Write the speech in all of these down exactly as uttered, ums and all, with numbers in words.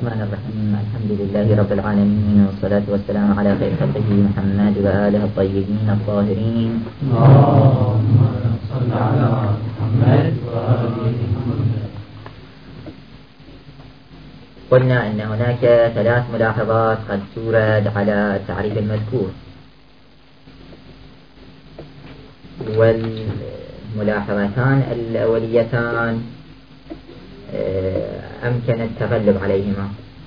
الرحمن الرحيم. الحمد لله رب العالمين، والصلاة والسلام على خير خلقه محمد وآله الطيبين الطاهرين. اللهم صل على محمد وآله محمد. قلنا أن هناك ثلاث ملاحظات قد تورد على التعريف المذكور، والملاحظتان الأوليتان أمكن التغلب عليهما.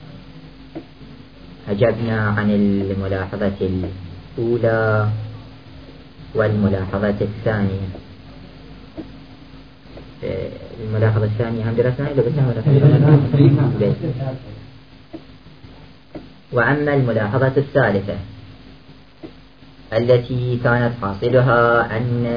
أجبنا عن الملاحظة الأولى والملاحظة الثانية. الملاحظة الثانية هم درسنا إذا بدنا ولا وأما الملاحظة الثالثة التي كانت حاصلها أن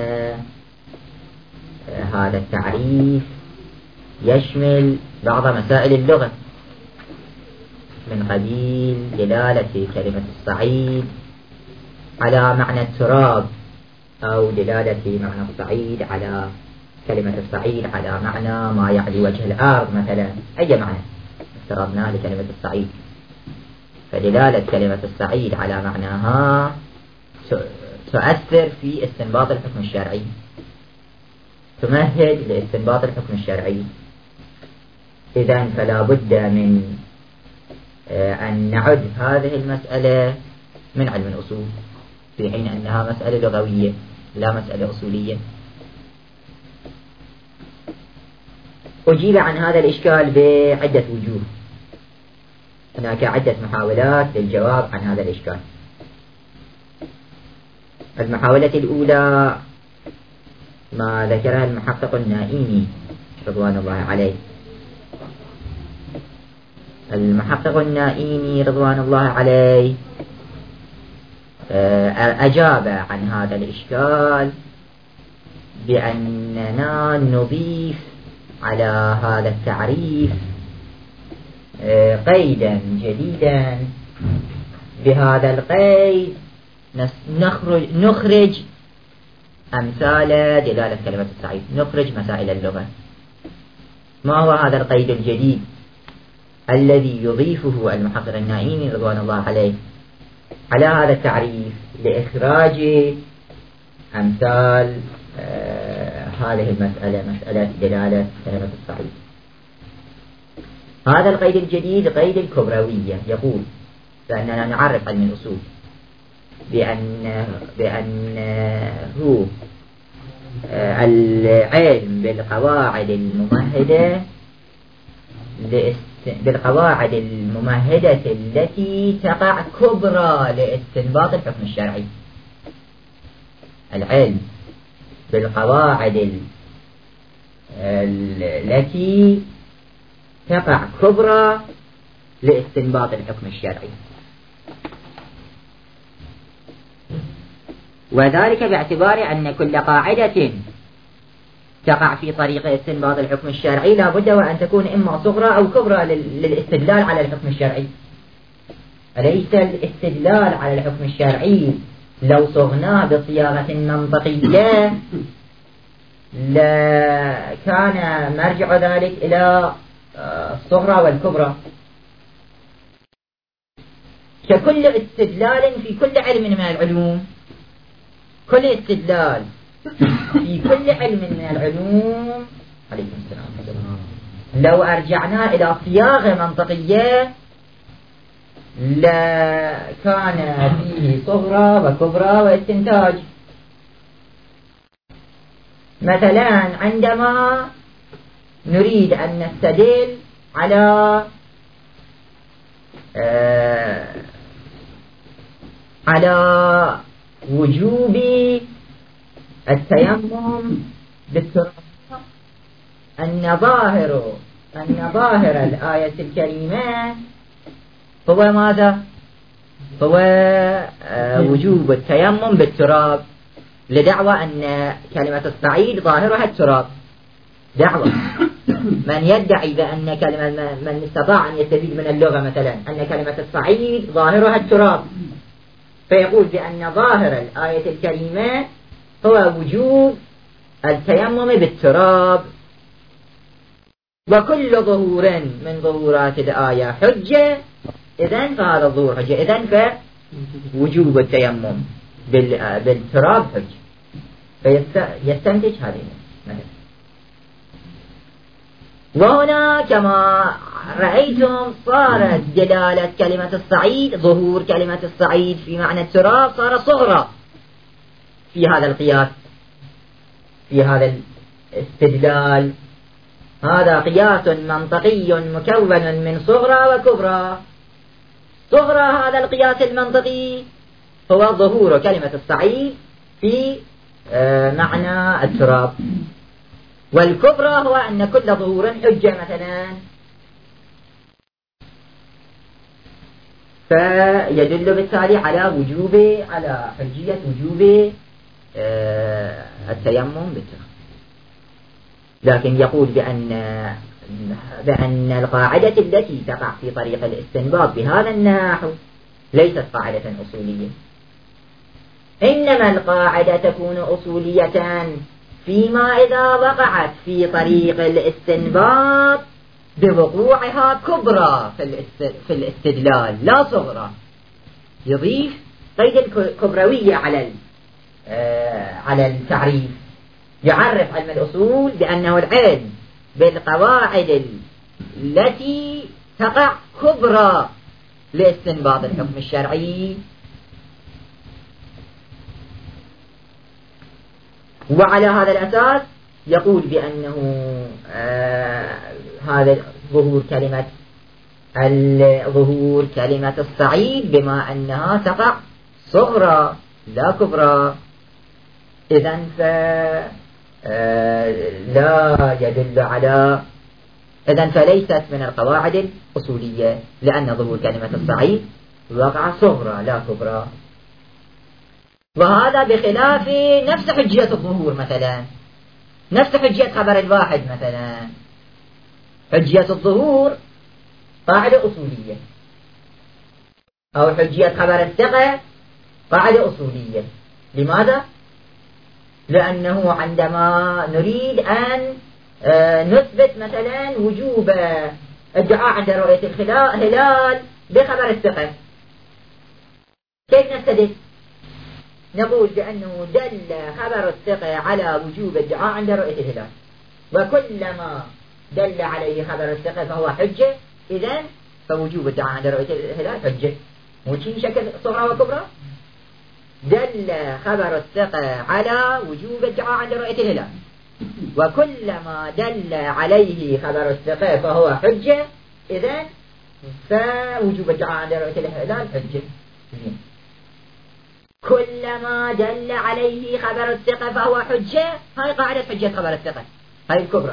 هذا التعريف يشمل بعض مسائل اللغة من قبيل دلالة كلمة الصعيد على معنى التراب، أو دلالة معنى الصعيد على كلمة الصعيد على معنى ما يعلي وجه الأرض مثلا، أي معنى افترضناه لكلمة الصعيد. فدلالة كلمة الصعيد على معناها تؤثر في استنباط الحكم الشرعي، تمهد لاستنباط الحكم الشرعي. إذن فلا بد من أن نعد هذه المسألة من علم الأصول، في حين أنها مسألة لغوية لا مسألة أصولية. أجيب عن هذا الإشكال بعدة وجوه. هناك عدة محاولات للجواب عن هذا الإشكال. المحاولة الأولى ما ذكرها المحقق النائيني رضوان الله عليه. المحقق النائيني رضوان الله عليه أجاب عن هذا الإشكال بأننا نضيف على هذا التعريف قيدا جديدا. بهذا القيد نخرج, نخرج أمثال دلالة كلمة الصعيد، نخرج مسائل اللغة. ما هو هذا القيد الجديد الذي يضيفه المحقق النائيني رضوان الله عليه على هذا التعريف لإخراج أمثال آه هذه المسألة، مسألة دلالة كلمة الصعيد؟ هذا القيد الجديد قيد الكبروية. يقول بأننا نعرف علم الأصول بأن بأنه آه العلم بالقواعد الممهدة بالقواعد الممهدة التي تقع كبرى لاستنباط الحكم الشرعي. العلم بالقواعد التي تقع كبرى لاستنباط الحكم الشرعي، وذلك باعتبار أن كل قاعدة تقع في طريق استنباط الحكم الشرعي لا بد وأن تكون إما صغرى أو كبرى للاستدلال على الحكم الشرعي. أليس الاستدلال على الحكم الشرعي لو صغناه بصياغة منطقية لكان مرجع ذلك إلى الصغرى والكبرى؟ ككل استدلال في كل علم من العلوم، كل استدلال في كل علم من العلوم عليكم السلام لو أرجعنا إلى صياغة منطقية لكان فيه صغرى وكبرى واستنتاج. مثلا عندما نريد أن نستدل على آه على وجوب التيمم بالتراب، أن ظاهر أن ظاهر الآية الكريمة هو ماذا؟ هو آه وجوب التيمم بالتراب، لدعوى أن كلمة الصعيد ظاهرها التراب. دعوة من يدعي بأن كلمة من استطاع أن يستفيد من اللغة مثلا أن كلمة الصعيد ظاهرها التراب، فيقول بأن ظاهر الآية الكريمة هو وجوب التيمم بالتراب. وكل ظهور من ظهورات الآية حجة، إذن فهذا الظهور حجة، إذن فوجوب التيمم بالتراب حجة. فيستنتج هذه المسألة. وهنا كما رأيتم صارت دلالة كلمة الصعيد، ظهور كلمة الصعيد في معنى التراب صار صغرى في هذا القياس، في هذا الاستدلال. هذا قياس منطقي مكون من صغرى وكبرى. صغرى هذا القياس المنطقي هو ظهور كلمة الصعيد في معنى التراب، والكبرى هو أن كل ظهور حجة مثلا. فيدل بالتالي على وجوب على حجية وجوب التيمم بالتراب. لكن يقول بأن بأن القاعدة التي تقع في طريق الاستنباط بهذا النحو ليست قاعدة أصولية، إنما القاعدة تكون أصولية فيما إذا وقعت في طريق الاستنباط بوقوعها كبرى في الاستدلال لا صغرى. يضيف قيد الكبروية على على التعريف. يعرف علم الأصول بأنه العلم بالقواعد التي تقع كبرى لاستنباط الحكم الشرعي. وعلى هذا الأساس يقول بأنه آه هذا ظهور كلمة ظهور كلمة الصعيد بما أنها تقع صغرى لا كبرى، إذن فلا يدل على إذن فليست من القواعد الأصولية، لأن ظهور كلمة الصعيد وقع صغرى لا كبرى. وهذا بخلاف نفس حجية الظهور مثلا، نفس حجية خبر الواحد مثلا. حجية الظهور قاعدة أصولية، أو حجية خبر الثقة قاعدة أصولية. لماذا؟ لأنه عندما نريد أن نثبت مثلا وجوب الدعاء عند رؤية الهلال بخبر الثقة، كيف نستدل؟ نقول بأنه دل خبر الثقة على وجوب الدعاء عند رؤية الهلال، وكلما دل عليه خبر الثقة فهو حجة، إذن فوجوب الدعاء عند رؤية الهلال حجة. مو شيء شكل صغرى وكبرى؟ دل خبر الثقة على وجوب الدعاء عند رؤية الهلال، وكلما دل عليه خبر الثقة فهو حجة، إذن فوجوب الدعاء عند رؤية الهلال حجة. كلما دل عليه خبر الثقة فهو حجة، هاي قاعدة حجة خبر الثقة، هاي الكبرى،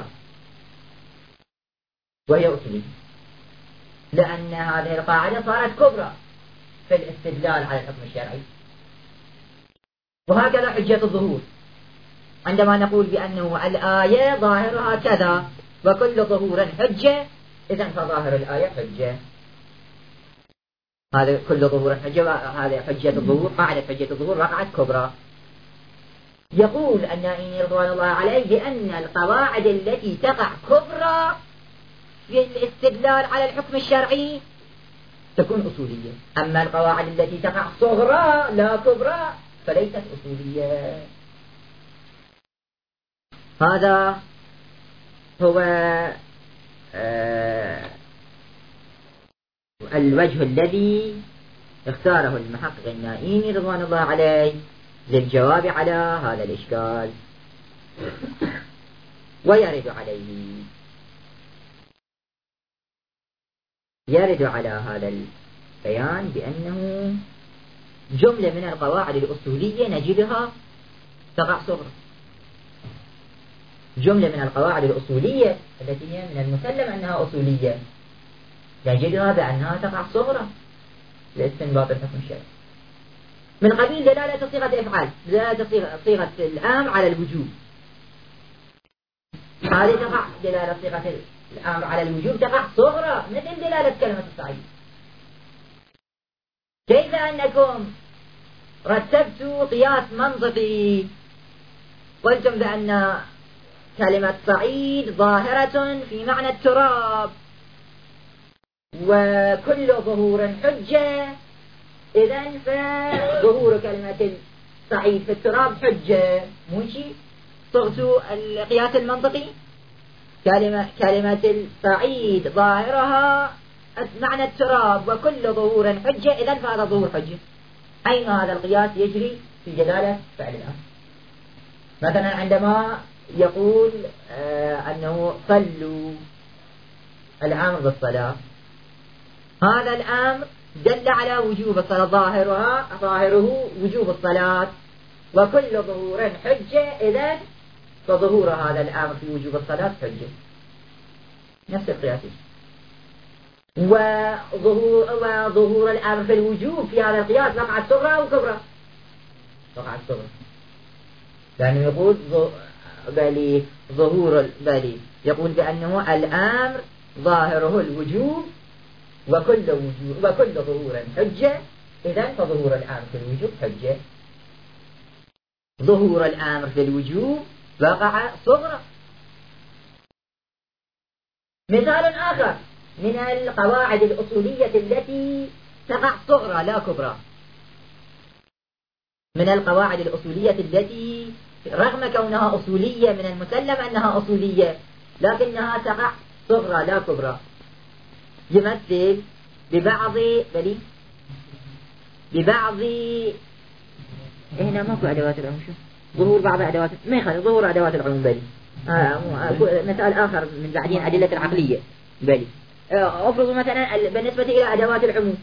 وهي أصولية، لأن هذه القاعدة صارت كبرى في الاستدلال على الحكم الشرعي. وهكذا حجة الظهور، عندما نقول بأنه الآية ظاهرها كذا وكل ظهور حجة، إذن فظاهر الآية حجة. هذا كل ظهور حجة، هذا حجة الظهور، قاعدة حجة الظهور وقعت كبرى. يقول النائمي رضوان الله عليه بأن القواعد التي تقع كبرى في الاستدلال على الحكم الشرعي تكون أصولية، أما القواعد التي تقع صغرى لا كبرى فليست أصولية. هذا هو آه الوجه الذي اختاره المحقق النائمي رضوان الله عليه للجواب على هذا الإشكال. ويرد عليه يرد على هذا البيان بأنه جملة من القواعد الأصولية نجدها تقع صغرى، جملة من القواعد الأصولية التي هي من المسلم أنها أصولية نجدها بأنها تقع صغرى لاستنباط الحكم الشرعي، من قبيل دلالة صيغة إفعال، دلالة صيغة الأمر على الوجوب، هذه تقع دلالة صيغة الأمر على الوجوب تقع صغرى مثل دلالة كلمة الصعيد. كيف أنكم رتبتوا قياس منطقي قلتم بأن كلمة صعيد ظاهرة في معنى التراب، وكل ظهور حجة، إذن فظهور كلمة الصعيد في التراب حجة. مو شيء صغتوا القياس المنطقي؟ كلمة كلمة الصعيد ظاهرها معنى التراب وكل ظهور حجة، إذن فهذا ظهور حجة. أين هذا القياس يجري في جلالة فعل الأمر؟ مثلا عندما يقول آه أنه صلوا، الأمر بالصلاة، هذا الأمر دل على وجوب الصلاة، ظاهرها ظاهره وجوب الصلاة وكل ظهور حجة، إذن فظهور هذا الأمر في وجوب الصلاة حجة. نفس القياس. وظهور, وظهور الأمر في الوجوب في هذا القياس وقعت صغرى وكبرى، وقعت صغرى، لأنه يقول بلي ظهور بلي يقول بأنه الأمر ظاهره الوجوب وكل وجوب وكل ظهور حجة، إذن فظهور الأمر في الوجوب حجة. ظهور الأمر في الوجوب وقع صغرى. مثال آخر من القواعد الأصولية التي تقع صغرى لا كبرى، من القواعد الأصولية التي رغم كونها أصولية من المسلم أنها أصولية لكنها تقع صغرى لا كبرى. يمثل ببعض بلي ببعض هنا ماكو أدوات العموم، شو ظهور بعض أدوات ما يخالف ظهور أدوات العموم بلي. آه مثال آخر من بعدين أدلة العقلية بلي. أفرض مثلا بالنسبة إلى أدوات العموم،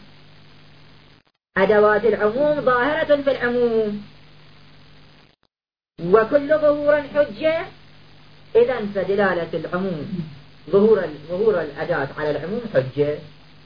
أدوات العموم ظاهرة في العموم وكل ظهور حجة، إذن فدلالة العموم ظهور ظهور الأداة على العموم حجة.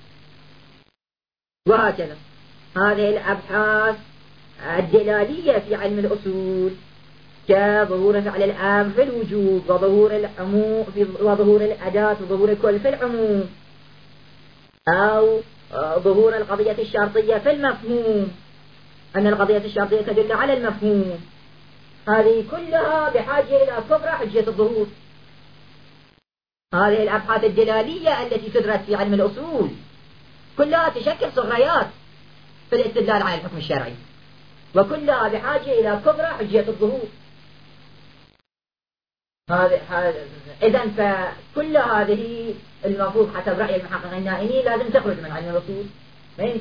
وهكذا هذه الأبحاث الدلالية في علم الأصول كظهور فعل الأمر في الوجوب وظهور العموم وظهور الأداة وظهور الكل في العموم، أو ظهور القضية الشرطية في المفهوم، أن القضية الشرطية تدل على المفهوم، هذه كلها بحاجة إلى كبرى حجة الظهور. هذه الأبحاث الدلالية التي تدرس في علم الأصول كلها تشكل صغريات في الاستدلال على الحكم الشرعي، وكلها بحاجة إلى كبرى حجة الظهور. هذا إذن فكل هذه المفروض حسب رأي المحقق النائمي لازم تخرج من علم الأصول، ما يمكن.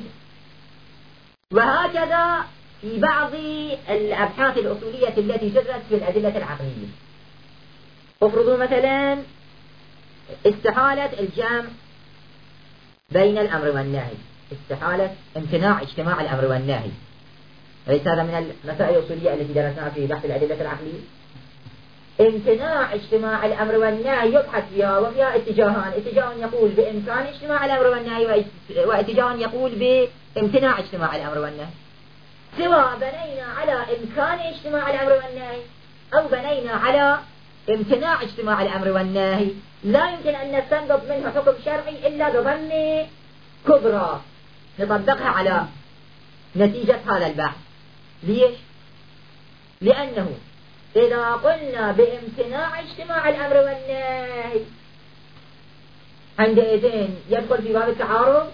وهكذا في بعض الأبحاث الأصولية التي تدرس في الأدلة العقلية. افرضوا مثلا استحالة الجمع بين الأمر والنهي، استحالة امتناع اجتماع الأمر والنهي، ليس هذا من المسائل الأصولية التي درسناها في بحث الأدلة العقلية؟ امتناع اجتماع الأمر والنهي يبحث فيها، وفيها اتجاهان، اتجاه يقول بإمكان اجتماع الأمر والنهي، واتجاه يقول بامتناع اجتماع الأمر والنهي. سواء بنينا على إمكان اجتماع الأمر والنهي أو بنينا على امتناع اجتماع الأمر والنهي، لا يمكن أن نستنبط منه حكم شرعي إلا بظن كبرى نطبقها على نتيجة هذا البحث. ليش؟ لأنه إذا قلنا بامتناع اجتماع الأمر والنهي عندئذ يدخل في باب التعارض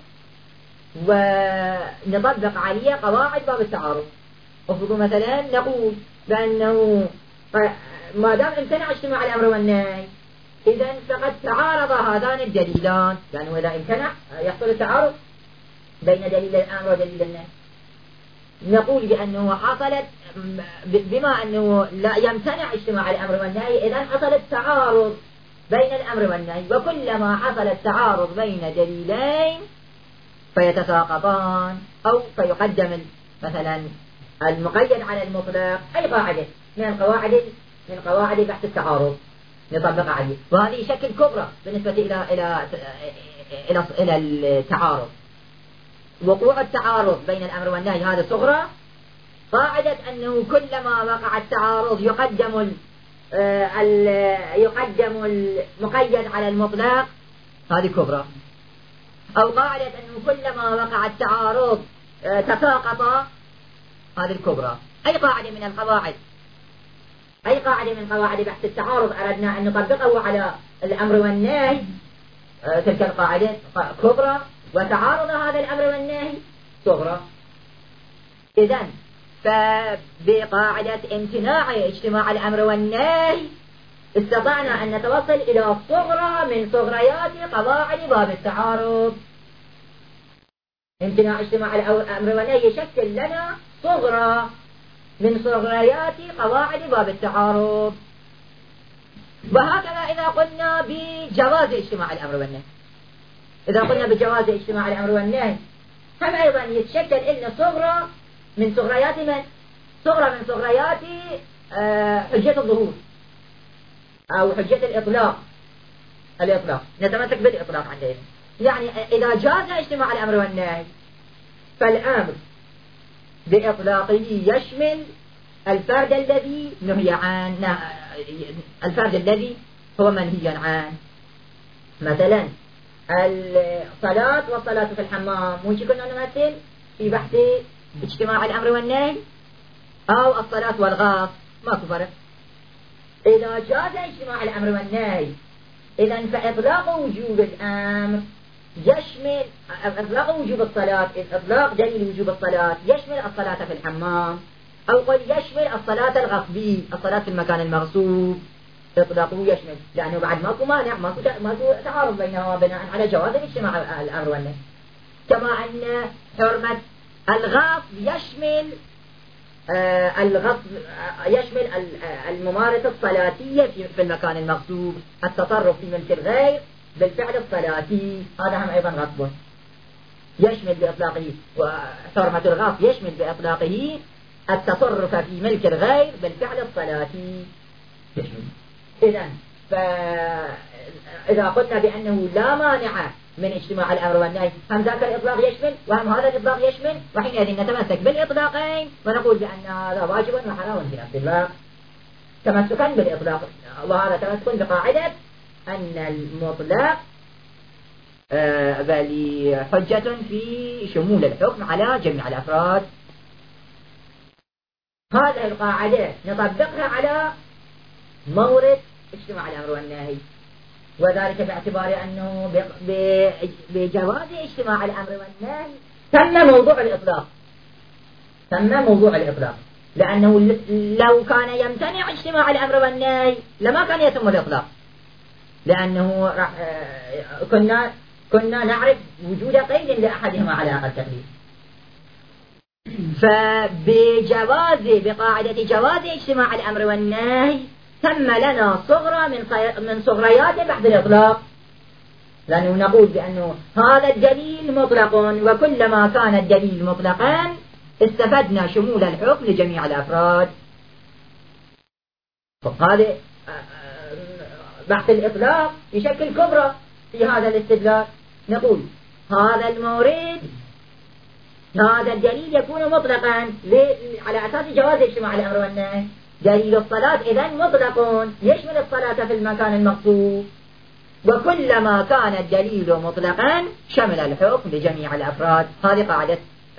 ونطبق عليه قواعد باب التعارض. افرضوا مثلا نقول بأنه ما دام امتنع اجتماع الأمر والنهي إذن فقد تعارض هذان الدليلان، لأنه إذا امتنع يحصل التعارض بين دليل الأمر ودليل النهي. نقول بأنه حصلت بما أنه لا يمتنع اجتماع الأمر والنهي إذن حصل التعارض بين الأمر والنهي، وكلما حصل التعارض بين دليلين فيتساقطان أو فيقدم مثلا المقيد على المطلق، أي قاعدة من القواعد من قواعد بحث التعارض نطبق عليه. وهذه شكل كبرى بالنسبة إلى إلى إلى إلى التعارض. وقوع التعارض بين الأمر والنهي هذا صغرى. قاعدة أنه كلما وقع التعارض يقدم ال يقدم المقيد على المطلق هذه كبرى. أو قاعدة أنه كلما وقع التعارض تساقط هذه الكبرى. أي قاعدة من القواعد أي قاعدة من قواعد بحث التعارض أردنا أن نطبقه على الأمر والنهي، تلك القاعدة كبرى، وتعارض هذا الأمر والنهي صغرى. إذن فبقاعدة امتناع اجتماع الأمر والنهي استطعنا أن نتوصل إلى صغرى من صغريات قواعد باب التعارض. امتناع اجتماع الأمر والنهي يشكل لنا صغرى من صغريات قواعد باب التعارض. وهكذا إذا قلنا بجواز اجتماع الأمر والنهي، إذا قلنا بجواز اجتماع الأمر والنهي هم أيضا يتشكل لنا صغرى من صغريات من؟ صغرى من صغريات حجة الظهور أو حجة الإطلاق. الإطلاق نتمسك بالإطلاق عندنا، يعني إذا جاز اجتماع الأمر والنهي فالأمر بإطلاقه يشمل الفرد الذي نهي عنه، الفرد الذي هو منهي عنه. مثلا الصلاة والصلاة في الحمام، مش كنا نمثل في بحث اجتماع الأمر والنهي، أو الصلاة والغاص، ماكو فرق. إذا جاز اجتماع الأمر والنهي إذن فإطلاق وجوب الأمر يشمل إطلاق وجوب الصلاة، إطلاق دليل وجوب الصلاة يشمل الصلاة في الحمام، أو قل يشمل الصلاة الغصبية، الصلاة في المكان المغصوب، إطلاقه يشمل، لأنه بعد ماكو مانع، ماكو ماكو تعارض بينها وبناء على جواز اجتماع الأمر والنهي. كما أن حرمة الغصب يشمل آه الغصب آه يشمل الممارسة الصلاتية في, في المكان المغصوب، التصرف في ملك الغير بالفعل الصلاتي، هذا هم أيضا غصب يشمل بإطلاقه. وحرمة الغصب يشمل بإطلاقه التصرف في ملك الغير بالفعل الصلاتي. إذن فإذا قلنا بأنه لا مانع من اجتماع الأمر والنهي هم ذاك الإطلاق يشمل وهم هذا الإطلاق يشمل، وحينئذ نتمسك بالإطلاقين ونقول بأن هذا واجب وحرام في نفس الوقت تمسكا بالإطلاق. وهذا تمسك بقاعدة أن المطلق آه بل حجة في شمول الحكم على جميع الأفراد. هذه القاعدة نطبقها على مورد اجتماع الأمر والنهي، وذلك باعتبار أنه بجواز اجتماع الأمر والنهي تم موضوع الإطلاق، تم موضوع الإطلاق، لأنه لو كان يمتنع اجتماع الأمر والنهي لما كان يتم الإطلاق، لأنه كنا كنا نعرف وجود قيد لأحدهما على أقل تقدير. فبجواز بقاعدة جواز اجتماع الأمر والنهي تم لنا صغرى من من صغريات بحث الإطلاق، لأنه نقول بأنه هذا الدليل مطلق، وكلما كان الدليل مطلقا استفدنا شمول الحكم لجميع الأفراد. فهذا بحث الإطلاق يشكل كبرى في هذا الاستدلال. نقول هذا المورد هذا الدليل يكون مطلقا على أساس جواز اجتماع الأمر والنهي. دليل الصلاة إذن مطلق يشمل الصلاة في المكان المقصود، وكلما كان الدليل مطلقا شمل الحكم لجميع الأفراد. هذه قاعدة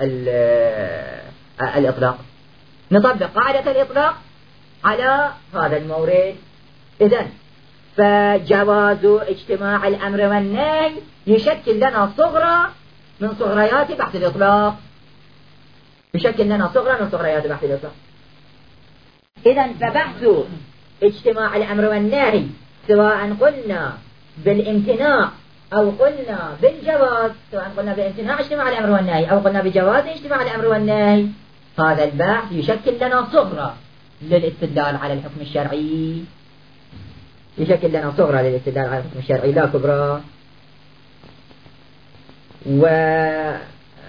الإطلاق. نطبق قاعدة الإطلاق على هذا المورد. إذن فجواز اجتماع الأمر والنهي يشكل لنا صغرى من صغريات بحث الإطلاق، يشكل لنا صغرى من صغريات بحث الإطلاق. إذن فبحث اجتماع الأمر والنهي سواء قلنا بالامتناع أو قلنا بالجواز، سواء قلنا بامتناع اجتماع الأمر والنهي أو قلنا بجواز اجتماع الأمر والنهي، هذا البحث يشكل لنا صغرى للاستدلال على الحكم الشرعي، يشكل لنا صغرى للاستدلال على الحكم الشرعي لا كبرى. وحينئذ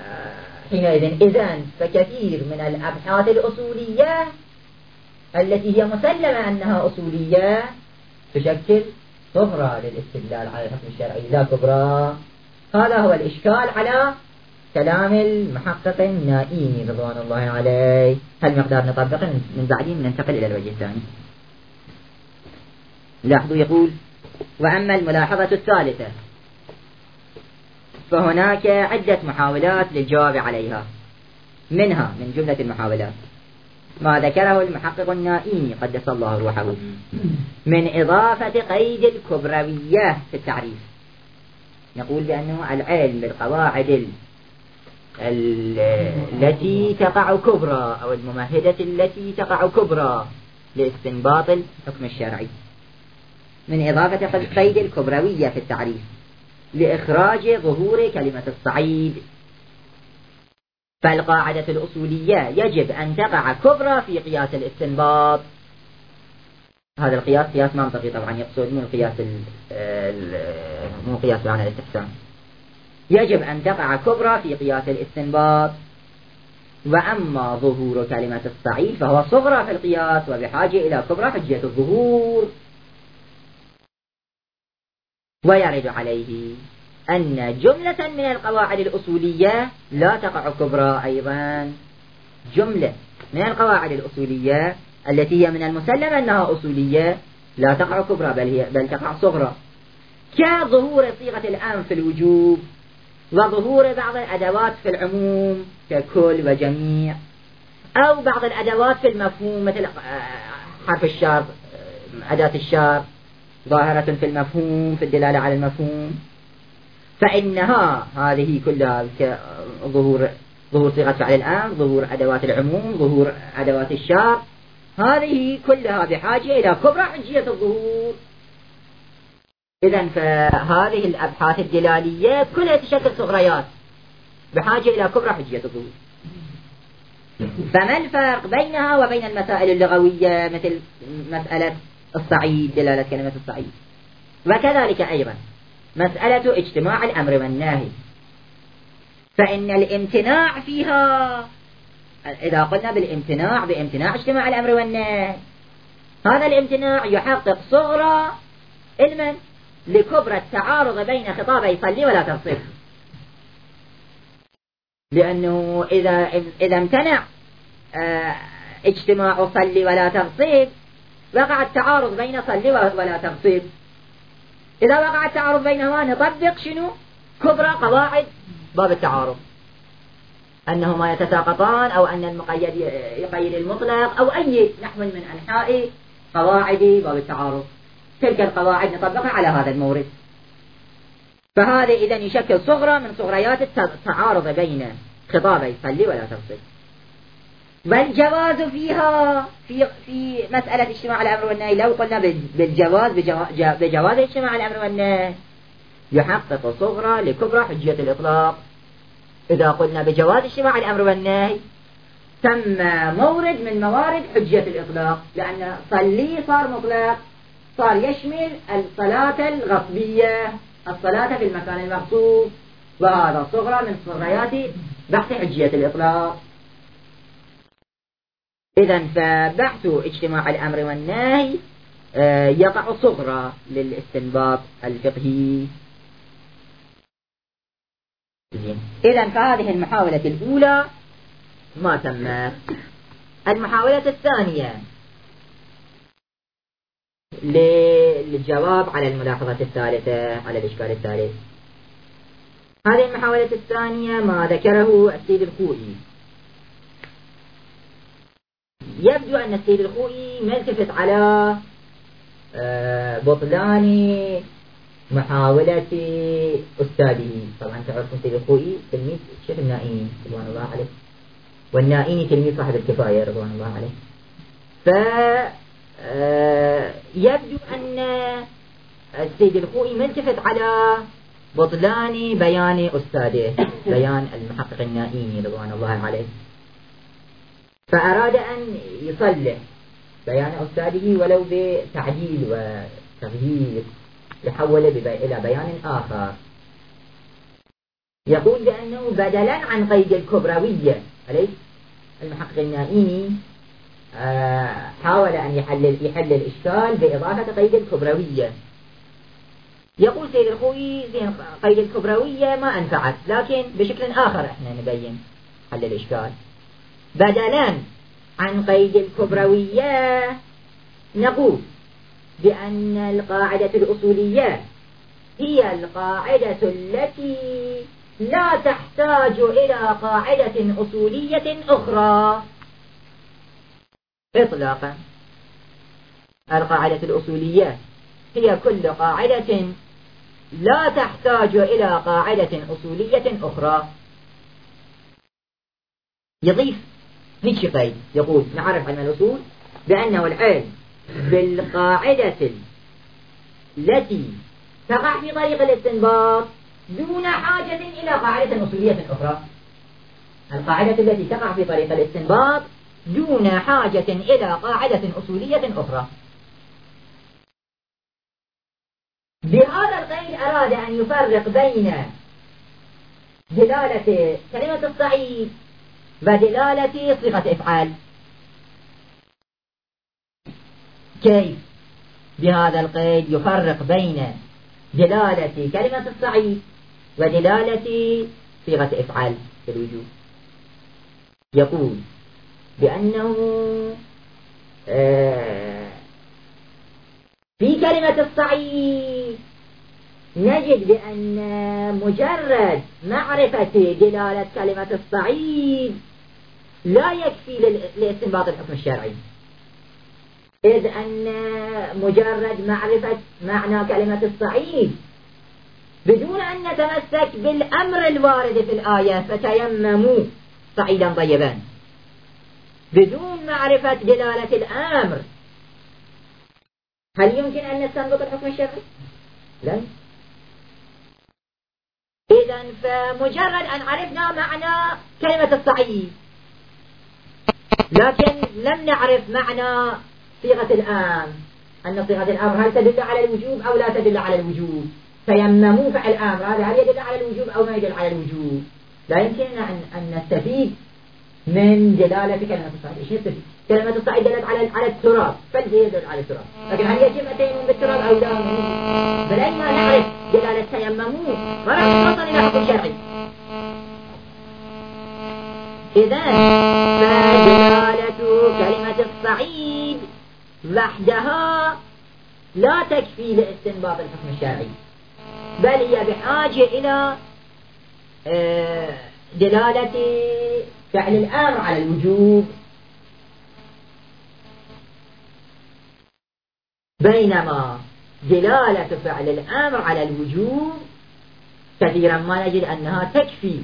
إذن فكثير من الأبحاث الأصولية التي هي مسلمة أنها أصولية تشكل صغرى للاستدلال على الحكم الشرعي لا كبرى. هذا هو الإشكال على كلام المحقق النائيني رضوان الله عليه. هل مقدار نطبق من بعدين ننتقل إلى الوجه الثاني. لاحظوا يقول: وأما الملاحظة الثالثة فهناك عدة محاولات للجواب عليها. منها من جملة المحاولات ما ذكره المحقق النائيني قدس الله روحه من إضافة قيد الكبروية في التعريف. نقول بأنه العلم بالقواعد التي تقع كبرى أو الممهدة التي تقع كبرى لاستنباط الحكم الشرعي، من إضافة قيد الكبروية في التعريف لإخراج ظهور كلمة الصعيد. فالقاعدة الأصولية يجب أن تقع كبرى في قياس الاستنباط. هذا القياس قياس منطقي طبعا، يقصد مو القياس مو قياس بمعنى الاستحسان. يجب أن تقع كبرى في قياس الاستنباط. وأما ظهور كلمة الصعيد فهو صغرى في القياس وبحاجة إلى كبرى حجية الظهور. ويرد عليه أن جملة من القواعد الأصولية لا تقع كبرى أيضا. جملة من القواعد الأصولية التي هي من المسلم أنها أصولية لا تقع كبرى بل, هي بل تقع صغرى، كظهور صيغة الأمر في الوجوب، وظهور بعض الأدوات في العموم ككل وجميع، أو بعض الأدوات في المفهوم مثل حرف الشرط، أداة الشرط ظاهرة في المفهوم في الدلالة على المفهوم. فإنها هذه كلها ظهور ظهور صيغة فعل الأمر، ظهور أدوات العموم، ظهور أدوات الشرط، هذه كلها بحاجة إلى كبرى حجية الظهور. إذن فهذه الأبحاث الدلالية كلها تشكل صغريات بحاجة إلى كبرى حجية الظهور. فما الفرق بينها وبين المسائل اللغوية مثل مسألة الصعيد، دلالة كلمة الصعيد؟ وكذلك أيضا مسألة اجتماع الأمر والنهي، فإن الامتناع فيها، إذا قلنا بالامتناع بامتناع اجتماع الأمر والنهي، هذا الامتناع يحقق صغرى علما لكبرى التعارض بين خطابي صلي ولا تصف. لأنه إذا إذا امتنع اه اجتماع صلي ولا تغصيب وقع التعارض بين صلي ولا تغصيب. إذا وقع التعارض بينهما نطبق شنو؟ كبرى قواعد باب التعارض، أنهما يتساقطان، أو أن المقيد يقيد المطلق، أو أي نحو من أنحاء قواعد باب التعارض. تلك القواعد نطبقها على هذا المورد. فهذا إذن يشكل صغرى من صغريات التعارض بين خطابي صلي ولا تصل. والجواز فيها في في مسألة اجتماع الأمر والنهي، لو قلنا بالجواز بجواز اجتماع الأمر والنهي يحقق صغرى لكبرى حجية الإطلاق. إذا قلنا بجواز اجتماع الأمر والنهي تم مورد من موارد حجية الإطلاق، لأن صلي صار مطلق، صار يشمل الصلاة الغصبية، الصلاة في المكان المغصوب، وهذا صغرى من صغريات بحث حجية الإطلاق. إذن فبحث اجتماع الأمر والنهي يقع صغرى للاستنباط الفقهي. إذن فهذه المحاولة الأولى ما تم. المحاولة الثانية للجواب على الملاحظة الثالثة على الإشكال الثالث. هذه المحاولة الثانية ما ذكره السيد الخوئي. يبدو أن السيد الخوئي ملتفت على بطلان محاولة أستاذه. طبعا تعرفون السيد الخوئي تلميذ الشيخ النائيني رضوان الله عليه، والنائيني تلميذ صاحب الكفاية رضوان الله عليه. فيبدو أن السيد الخوئي ملتفت على بطلان بيان أستاذه، بيان المحقق النائيني رضوان الله عليه، فأراد أن يصلح بيان أستاذه ولو بتعديل وتغيير، يحول إلى بيان آخر. يقول بأنه بدلا عن قيد الكبروية عليه المحقق النائيني حاول أن يحل يحل الإشكال بإضافة قيد الكبروية. يقول سيد الخوئي قيد الكبروية ما أنفعت، لكن بشكل آخر احنا نبين حل الإشكال. بدلا عن قيد الكبروية نقول بأن القاعدة الأصولية هي القاعدة التي لا تحتاج إلى قاعدة أصولية أخرى. إطلاقا. القاعدة الأصولية هي كل قاعدة لا تحتاج إلى قاعدة أصولية أخرى. يضيف هيك قيد يقول نعرف علم الأصول بأنه العلم بالقاعدة التي تقع في طريق الاستنباط دون حاجة إلى قاعدة أصولية أخرى. القاعدة التي تقع في طريق الاستنباط دون حاجة إلى قاعدة أصولية أخرى. بهذا القيد أراد أن يفرق بين دلالة كلمة الصعيد ودلالة صيغة إفعال. كيف؟ بهذا القيد يفرق بين دلالة كلمة الصعيد ودلالة صيغة إفعال في الوجوب. يقول بأنه آه في كلمة الصعيد نجد بأن مجرد معرفة دلالة كلمة الصعيد لا يكفي لاستنباط الحكم الشرعي، إذ أن مجرد معرفة معنى كلمة الصعيد بدون أن نتمسك بالأمر الوارد في الآية فتيمموا صعيدا طيبا، بدون معرفة دلالة الأمر هل يمكن أن نستنبط الحكم الشرعي؟ لا. إذن فمجرد أن عرفنا معنى كلمة الصعيد لكن لم نعرف معنى صيغة الأمر، أن صيغة الأمر هل تدل على الوجوب أو لا تدل على الوجوب، تيمموا فعل الأمر هذا هل يدل على الوجوب أو ما يدل على الوجوب، لا يمكننا أن, أن نستفيد من دلالة كلمة الصعيد. إيش نستفيد؟ كلمة الصعيد دلت على على التراب فالذي يدل على التراب، لكن هل يجب التيمم بالتراب أو لا؟ بل أيما نعرف دلالة تيمموا ونحن نوصل إلى حكم شرعي. إذن فدلالة كلمة الصعيد وحدها لا تكفي لاستنباط الحكم الشرعي، بل هي بحاجة إلى دلالة فعل الأمر على الوجوب، بينما دلالة فعل الأمر على الوجوب كثيرا ما نجد أنها تكفي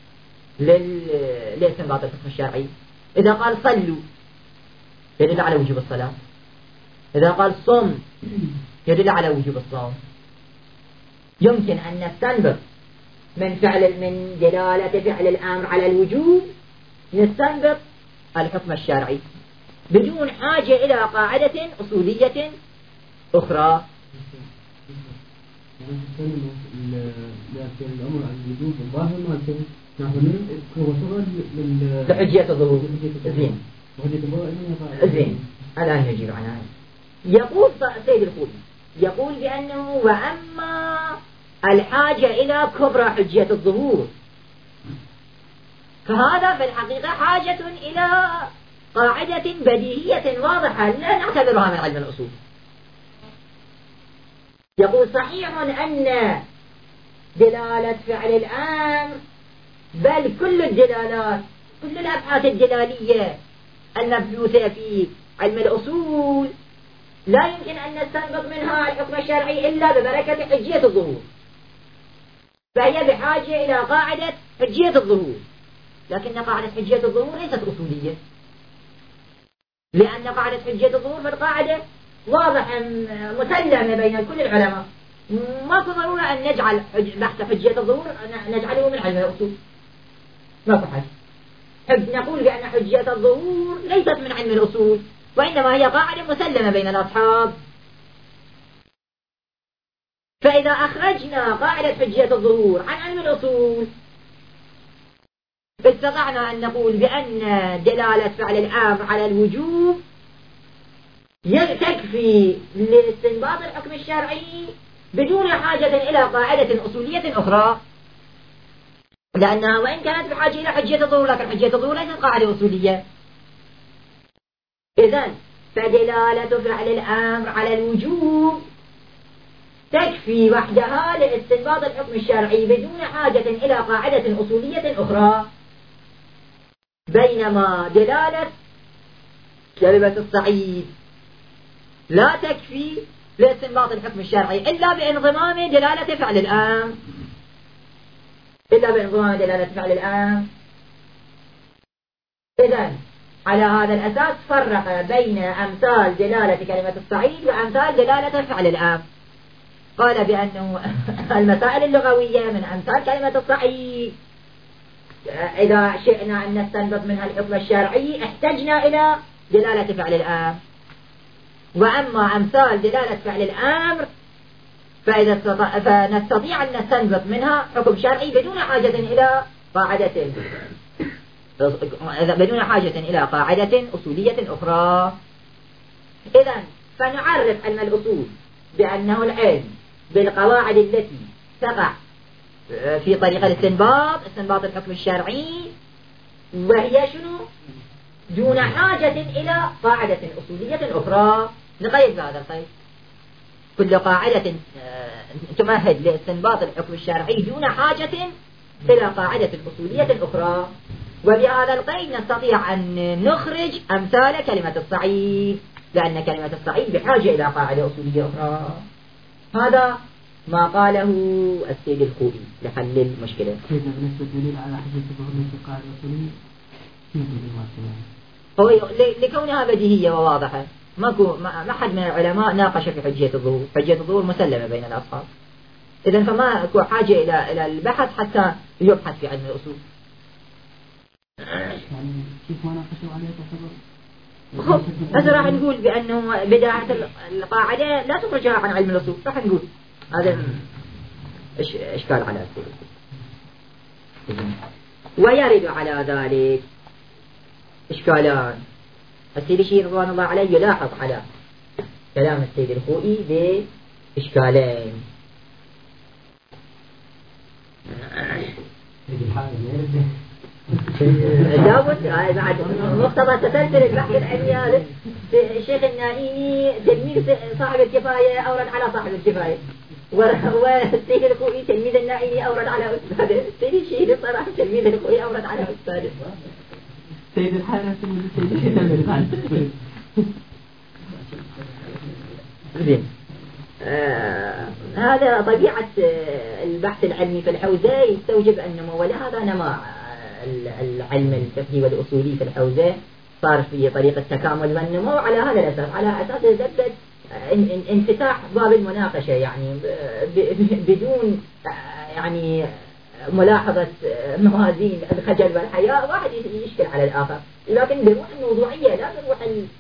لاستنباط الحكم الشرعي. إذا قال صلوا يدل على وجوب الصلاة، إذا قال صم يدل على وجوب الصوم. يمكن أن نستنبط من فعل من دلالة فعل الأمر على الوجوب نستنبط الحكم الشرعي بدون حاجة إلى قاعدة أصولية أخرى. الأمر على الوجوب الظاهر ما كان نحن كوصل لل لحجية الظهور. زين زين الآن نجيب عنها. يقول سيد الخوئي يقول بأنه وأما الحاجة إلى كبرى حجية الظهور فهذا في الحقيقة حاجة إلى قاعدة بديهية واضحة لا نعتبرها من علم الأصول. يقول صحيح أن دلالة فعل الأمر بل كل الدلالات كل الأبحاث الدلالية المبثوثة في علم الأصول لا يمكن أن نستنبط منها الحكم الشرعي إلا ببركة حجية الظهور، فهي بحاجة إلى قاعدة حجية الظهور، لكن قاعدة حجية الظهور ليست أصولية، لأن قاعدة حجية الظهور في القاعدة واضحة مسلمة بين كل العلماء، ماكو ضرورة أن نجعل بحث حجية الظهور نجعله من علم الأصول، ماكو حاجة. نقول بأن حجية الظهور ليست من علم الأصول وإنما هي قاعدة مسلمة بين الأصحاب. فإذا أخرجنا قاعدة حجية الظهور عن علم الأصول استطعنا أن نقول بأن دلالة فعل الأمر على الوجوب تكفي لاستنباط الحكم الشرعي بدون حاجة إلى قاعدة أصولية أخرى، لأنها وإن كانت بحاجة إلى حجية الظهور لكن حجية الظهور ليست قاعدة أصولية. إذن فدلالة فعل الأمر على الوجوب تكفي وحدها لاستنباط الحكم الشرعي بدون حاجة إلى قاعدة أصولية أخرى، بينما دلالة كلمة الصعيد لا تكفي لاستنباط الحكم الشرعي إلا بانضمام دلالة فعل الآن، إلا بانضمام دلالة فعل الآن. إذن على هذا الأساس فرق بين أمثال دلالة كلمة الصعيد وأمثال دلالة فعل الآن. قال بأنه المسائل اللغوية من أمثال كلمة الصعيد إذا شئنا أن نستنبط منها الحكم الشرعي احتجنا إلى دلالة فعل الآن. وأما أمثال دلالة فعل الأمر فإذا استطاع فنستطيع أن نستنبط منها حكم شرعي بدون حاجة إلى قاعدة بدون حاجة إلى قاعدة أصولية أخرى. إذن فنعرف علم الأصول بأنه العلم بالقواعد التي تقع في طريقة الاستنباط، استنباط الحكم الشرعي، وهي شنو؟ دون حاجة إلى قاعدة أصولية أخرى. نقيد بهذا القيد، كل قاعدة تمهد لاستنباط الحكم الشرعي دون حاجة إلى قاعدة أصولية أخرى. وبهذا القيد نستطيع أن نخرج أمثال كلمة الصعيد، لأن كلمة الصعيد بحاجة إلى قاعدة أصولية أخرى. هذا ما قاله السيد الخوئي لحل المشكلة. بالنسبة للدليل على حجة ظهور الانتقال الأصولي في دليل هو لكونها بديهية وواضحة، ماكو ما حد من العلماء ناقش في حجية الظهور، حجية الظهور مسلمة بين الأصحاب. إذن فما أكو حاجة إلى إلى البحث حتى يبحث في علم الأصول. يعني كيف ما ناقشوا عليه تصور؟ خب هسه راح نقول بأنه بداية القاعدة لا تخرجها عن علم الأصول، راح نقول هذا إش إشكال على السيد. ويرد على ذلك إشكالان. السيد الشيخ رضوان الله عليه يلاحظ على كلام السيد الخوئي بإشكالين. داود بعد مقتضى تسلسل البحث العلمي الشيخ النائمي تلميذ صاحب الكفاية أورد على صاحب الكفاية، والسيد الخوئي تلميذ النائمي أورد على أستاذه، السيد الشيخ صراحة تلميذ الخوئي أورد على أستاذه. سيد الحارة سيد الشيخ زين. آه هذا طبيعة البحث العلمي في الحوزة يستوجب النمو، ولهذا نما العلم الفقهي والأصولي في الحوزة صار في طريقة التكامل والنمو على هذا الأساس، على أساس زبدة انفتاح باب المناقشة، يعني بدون يعني ملاحظة موازين الخجل والحياء واحد يشكل على الآخر، لكن بروح الموضوعية لا بروح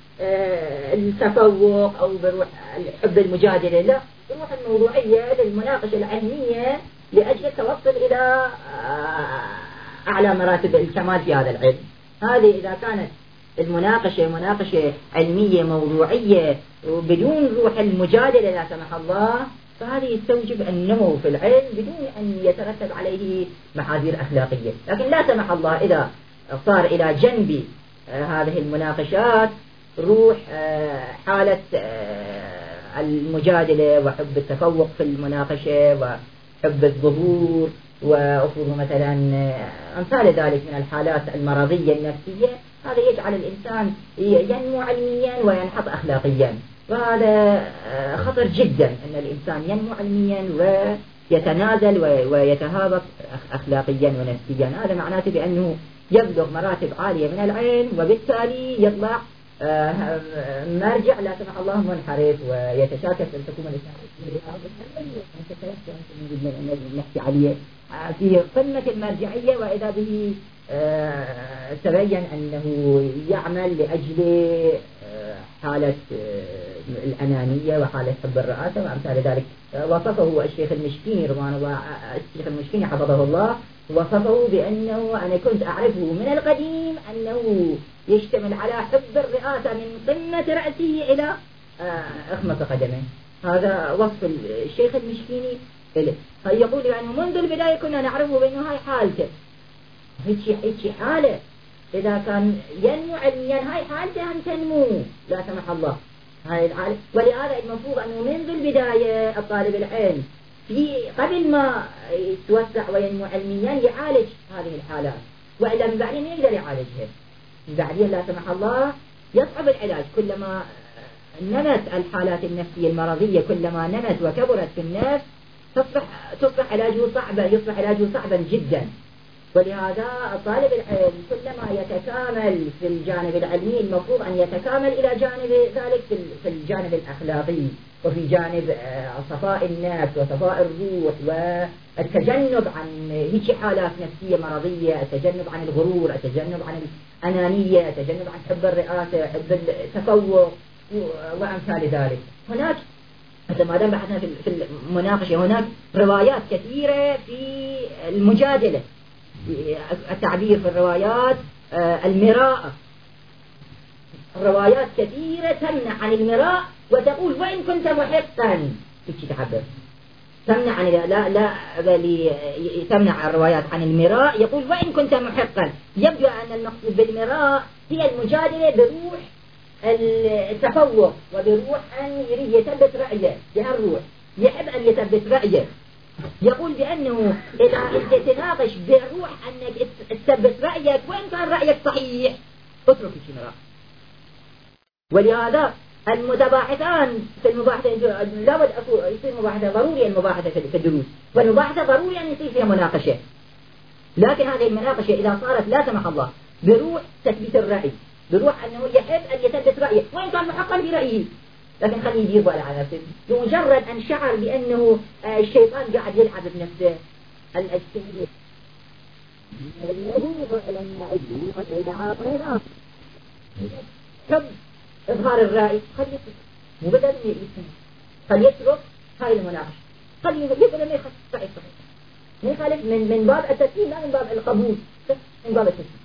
التفوق أو بروح الحب المجادلة، لا بروح الموضوعية للمناقشة العلمية لأجل التوصل إلى أعلى مراتب الكمال في هذا العلم. هذه إذا كانت المناقشة مناقشة علمية موضوعية وبدون روح المجادلة لا سمح الله، فهذه يستوجب النمو في العلم بدون أن يترتب عليه محاذير أخلاقية. لكن لا سمح الله إذا صار إلى جنب هذه المناقشات روح حالة المجادلة وحب التفوق في المناقشة وحب الظهور وأفضل مثلا أمثال ذلك من الحالات المرضية النفسية، هذا يجعل الإنسان ينمو علميا وينحط أخلاقيا، وهذا خطر جدا أن الإنسان ينمو علميا ويتنازل ويتهابط أخلاقيا ونفسيا. هذا معناته بأنه يبلغ مراتب عالية من العلم وبالتالي يطلع مرجع لا سمح الله منحرف ويتشاكس في الحكومة الإسلامية. نحكي عليه في قمة المرجعية، وإذا به تبين أنه يعمل لأجل حالة الأنانية وحالة حب الرئاسة وأمثال ذلك. وصفه الشيخ المشكيني رضوان الله الشيخ المشكيني حفظه الله، وصفه بأنه أنا كنت أعرفه من القديم أنه يشتمل على حب الرئاسة من قمة رأسه إلى أخمص قدمه. هذا وصف الشيخ المشكيني له. يقول يعني منذ البداية كنا نعرفه بأنه هاي حالته، هيك هيك حالة، إذا كان ينمو علميا هاي حالته أن تنمو لا سمح الله هاي الحالة. ولهذا المفروض أنه منذ البداية الطالب العلم في قبل ما يتوسع وينمو علميا يعالج هذه الحالات، وإلا من بعدين يقدر يعالجها. من بعدين لا سمح الله يصعب العلاج. كلما نمت الحالات النفسية المرضية، كلما نمت وكبرت في الناس تصبح تصبح علاجه صعبا، يصبح علاجه صعبا جدا. ولهذا طالب العلم كلما يتكامل في الجانب العلمي المفروض أن يتكامل إلى جانب ذلك في الجانب الأخلاقي، وفي جانب صفاء النفس وصفاء الروح والتجنب عن هيك حالات نفسية مرضية، التجنب عن الغرور، التجنب عن الأنانية، التجنب عن حب الرئاسة، حب التفوق وأمثال ذلك. هناك مثل ما دام بحثنا في المناقشة هناك روايات كثيرة في المجادلة، التعبير في الروايات المراءة، روايات كثيرة تمنع عن المراء وتقول وإن كنت محقا، هيك تعبر تمنع عن لا لا بل تمنع الروايات عن المراء، يقول وإن كنت محقا. يبدو أن المقصود بالمراء هي المجادلة بروح التفوق وبروح أن يريد يثبت رأيه، بهالروح يحب أن يثبت رأيه. يقول بأنه إذا أنت تناقش بروح أنك تثبت رأيك وإن كان رأيك صحيح اترك المراء. ولهذا المتباحثان في المباحثة لابد يصير مباحثة، ضروري المباحثة في الدروس، والمباحثة ضروري أن يصير فيها مناقشة. لكن هذه المناقشة إذا صارت لا سمح الله بروح تثبيت الرأي، بروح أنه يحب أن يثبت رأيه وإن كان محقا برأيه، لكن خليه يدير باله على نفسه. بمجرد أن شعر بأنه الشيطان قاعد يلعب بنفسه الأجسام حب إظهار الرأي، خليه يترك، مو بدل يسمع، خليه يترك هاي المناقشة، خليه يقول ما يخالف صحيح صحيح، ما يخالف من من باب التسليم لا من باب القبول، من باب التسليم.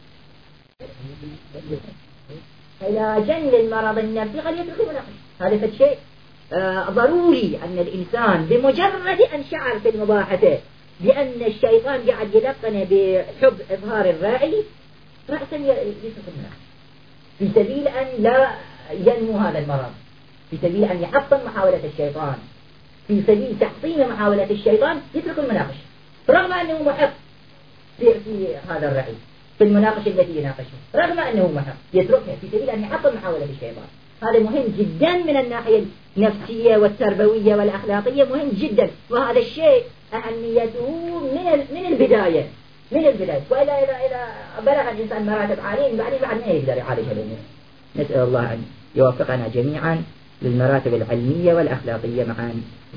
إلى جن المرض النفسي خليه يترك المناقشة. هذا الشيء آه ضروري أن الإنسان بمجرد أن شعر في المباحثة بأن الشيطان قاعد يلقن بحب إظهار الرأي رأسا يترك المناقشة، في سبيل أن لا ينمو هذا المرض، في سبيل أن يحطم محاولة الشيطان، في سبيل تحطيم محاولة الشيطان يترك المناقشة رغم أنه محق في, في هذا الرأي في المناقشة التي يناقشها، رغم أنه محق يتركها في سبيل أن يحطم محاولة الشيطان. هذا مهم جدا من الناحية النفسية والتربوية والأخلاقية، مهم جدا، وهذا الشيء أهميته من من البداية من البداية. وإذا إذا إذا بلغ الإنسان مراتب عالية بعدين بعد ما يقدر يعالج الأمور. نسأل الله أن يوفقنا جميعا للمراتب العلمية والأخلاقية معا.